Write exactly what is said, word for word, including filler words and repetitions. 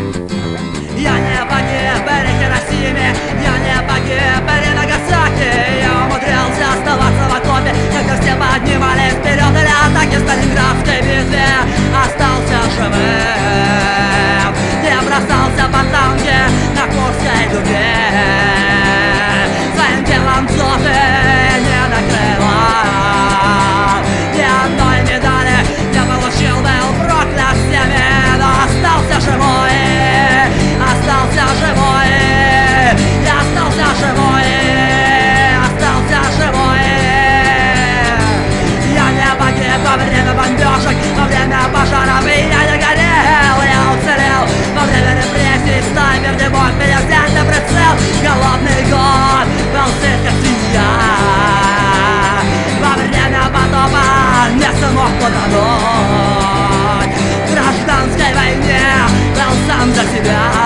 Я не погиб при Хиросиме, я не погиб при Нагасаки. Я умудрился оставаться в окопе, когда все поднимались вперед для атаки в Сталинградской битве. Остался живым, не бросался по танке на Курской дуге. Своим телом дзоты не накрывал, ни одной медали не получил, был проклят всеми, но остался живой. Остался живой, я остался живой, остался живой. Я не погиб во время бомбежек, во время пожаров, и я не горел, я уцелел во время репрессий. Снайпер не мог меня взять на прицел. Голодный год был сыт, как свинья. Во время потопа не смог потонуть. В гражданской войне был сам за себя.